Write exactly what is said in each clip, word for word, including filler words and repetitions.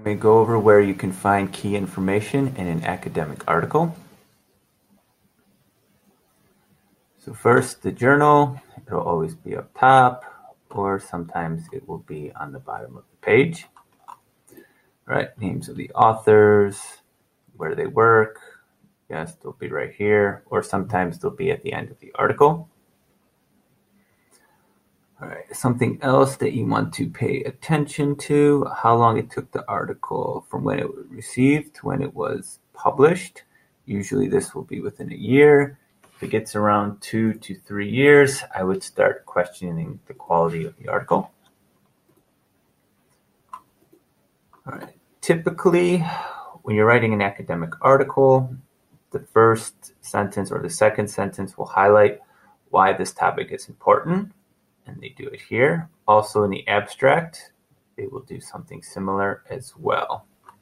We go over where you can find key information in an academic article. So first, the journal. It'll always be up top, or sometimes it will be on the bottom of the page. All right, names of the authors, where they work. Yes, they'll be right here, or sometimes they'll be at the end of the article. All right, something else that you want to pay attention to, how long it took the article from when it was received to when it was published. Usually this will be within a year. If it gets around two to three years, I would start questioning the quality of the article. All right, typically, when you're writing an academic article, the first sentence or the second sentence will highlight why this topic is important. And they do it here. Also in the abstract, they will do something similar as well.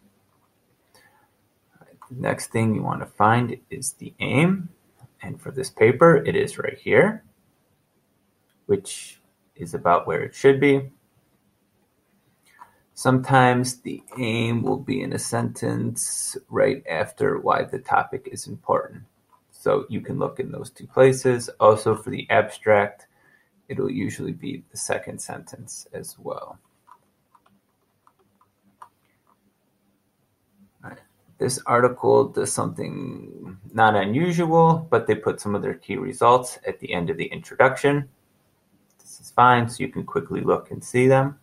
Right, the next thing you want to find is the aim. And for this paper, it is right here, which is about where it should be. Sometimes the aim will be in a sentence right after why the topic is important. So you can look in those two places. Also for the abstract, it'll usually be the second sentence as well. All right. This article does something not unusual, but they put some of their key results at the end of the introduction. This is fine, so you can quickly look and see them.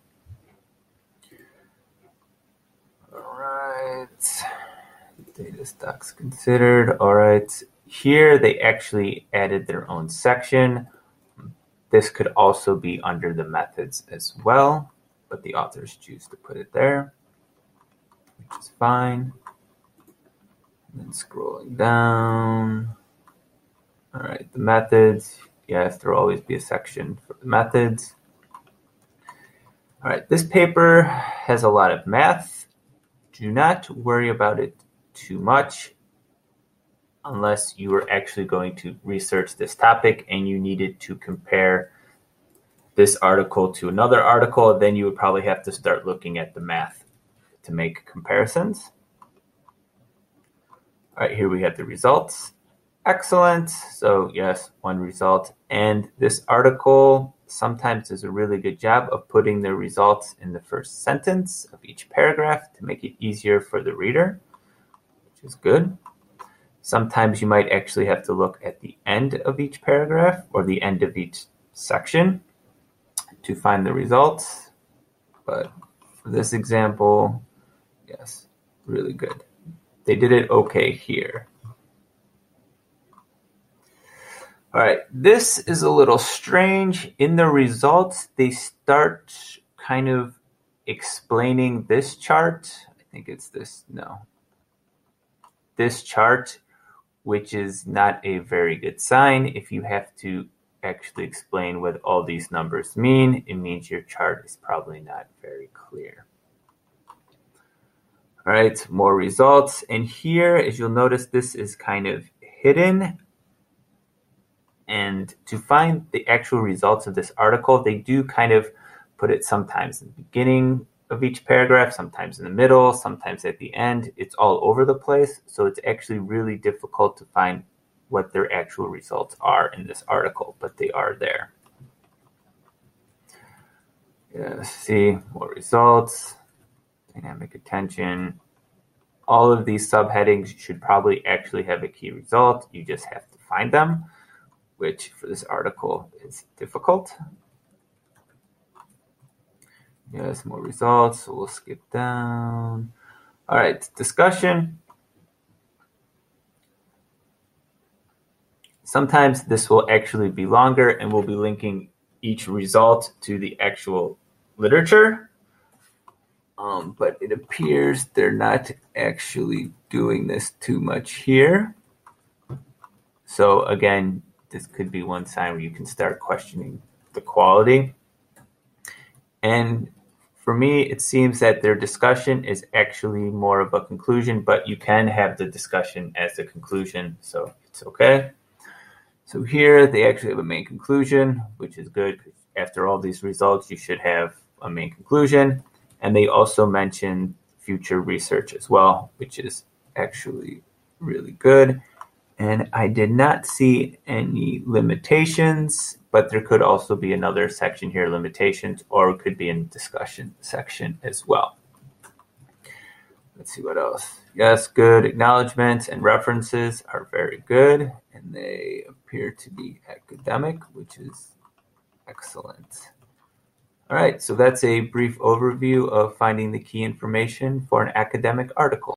All right. Data stocks considered. All right. Here they actually added their own section. This could also be under the methods as well, but the authors choose to put it there, which is fine. And then scrolling down. All right, the methods. Yes, there will always be a section for the methods. All right, this paper has a lot of math. Do not worry about it too much unless you are actually going to research this topic and you needed to compare this article to another article, then you would probably have to start looking at the math to make comparisons. All right, here we have the results. Excellent. So yes, one result. And this article sometimes does a really good job of putting the results in the first sentence of each paragraph to make it easier for the reader, which is good. Sometimes you might actually have to look at the end of each paragraph or the end of each section to find the results. But for this example, yes, really good. They did it okay here. All right, this is a little strange. In the results, they start kind of explaining this chart. I think it's this, no. This chart, which is not a very good sign. If you have to actually explain what all these numbers mean, it means your chart is probably not very clear. All right, more results. And here, as you'll notice, this is kind of hidden. And to find the actual results of this article, they do kind of put it sometimes in the beginning of each paragraph, sometimes in the middle, sometimes at the end. It's all over the place, so it's actually really difficult to find what their actual results are in this article, but they are there. Yeah, see, more results, dynamic attention. All of these subheadings should probably actually have a key result. You just have to find them, which for this article is difficult. Yes, more results, so we'll skip down. All right, discussion. Sometimes this will actually be longer and we'll be linking each result to the actual literature. Um, but it appears they're not actually doing this too much here. So again, this could be one sign where you can start questioning the quality. And for me, it seems that their discussion is actually more of a conclusion, but you can have the discussion as the conclusion, so it's okay. So here they actually have a main conclusion, which is good. After all these results, you should have a main conclusion. And they also mention future research as well, which is actually really good. And I did not see any limitations, but there could also be another section here, limitations, or it could be in discussion section as well. Let's see what else. Yes, good. Acknowledgments and references are very good, and they appear to be academic, which is excellent. All right, so that's a brief overview of finding the key information for an academic article.